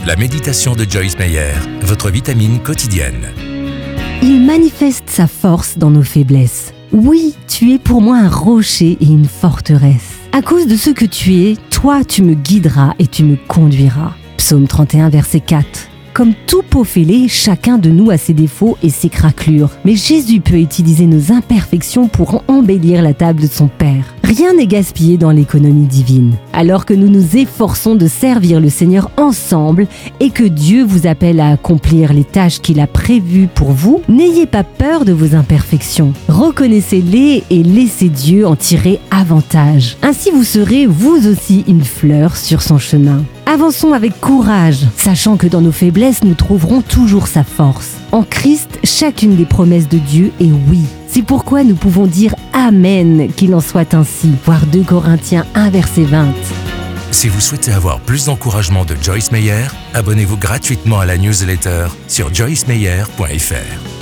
La méditation de Joyce Meyer, votre vitamine quotidienne. Il manifeste sa force dans nos faiblesses. Oui, tu es pour moi un rocher et une forteresse. À cause de ce que tu es, toi tu me guideras et tu me conduiras. Psaume 31, verset 4. Comme tout pot fêlé, chacun de nous a ses défauts et ses craquelures. Mais Jésus peut utiliser nos imperfections pour embellir la table de son Père. Rien n'est gaspillé dans l'économie divine. Alors que nous nous efforçons de servir le Seigneur ensemble et que Dieu vous appelle à accomplir les tâches qu'il a prévues pour vous, n'ayez pas peur de vos imperfections. Reconnaissez-les et laissez Dieu en tirer avantage. Ainsi vous serez vous aussi une fleur sur son chemin. Avançons avec courage, sachant que dans nos faiblesses, nous trouverons toujours sa force. En Christ, chacune des promesses de Dieu est oui. C'est pourquoi nous pouvons dire Amen, qu'il en soit ainsi. Voir 2 Corinthiens 1, verset 20. Si vous souhaitez avoir plus d'encouragement de Joyce Meyer, abonnez-vous gratuitement à la newsletter sur joycemeyer.fr.